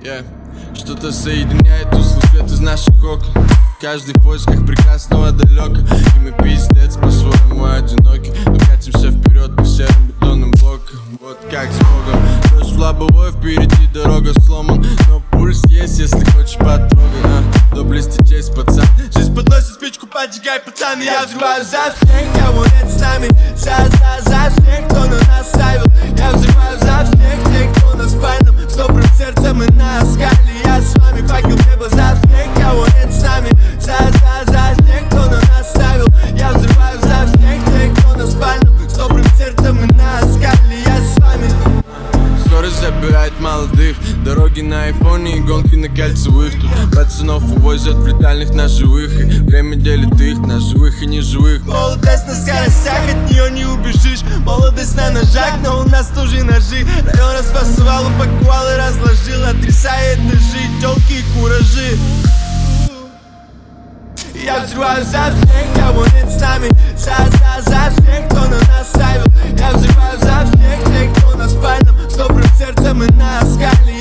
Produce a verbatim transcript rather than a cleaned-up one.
Yeah. Что-то соединяет тусклый свет из наших окон. Каждый в поисках прекрасного далека. И мы пиздец по-своему одиноки, но катимся вперед по серым бетонным блокам. Вот как с Богом. Дождь в лобовой, впереди дорога сломан, но пульс есть, если хочешь потрогай, а? Доблести честь, пацан. Жизнь подносит спичку, поджигай, пацан. И я взрываю за всех, кого нет с нами. За, за, за всех, кто на нас ставил. Я взрываю за всех тех, кто на спальном. С добрым сердцем и на скале. Я с вами, факел небо за всех, кого нет с нами. За, за, за тех, кто на нас ставил. Я взрываю за всех тех, кто на спальном. С добрым сердцем и на скале. Я с вами. Скорость забирает молодых. Дороги на айфоне и гонки на кольцевых. Тут пацанов увозят в летальных ножевых. И время делит их на живых и неживых. Молодость на скоростях, от нее не убежишь. Молодость на ножах, но у нас тоже ножи. Район расфасовал, упаковал и разложил. Отрисая этажи, тёлки и куражи. Я взрываю за всех, кого нет с нами. За, за, за всех, кто на нас ставил. Я взрываю за всех тех, кто на спальном. С добрым сердцем и на скале.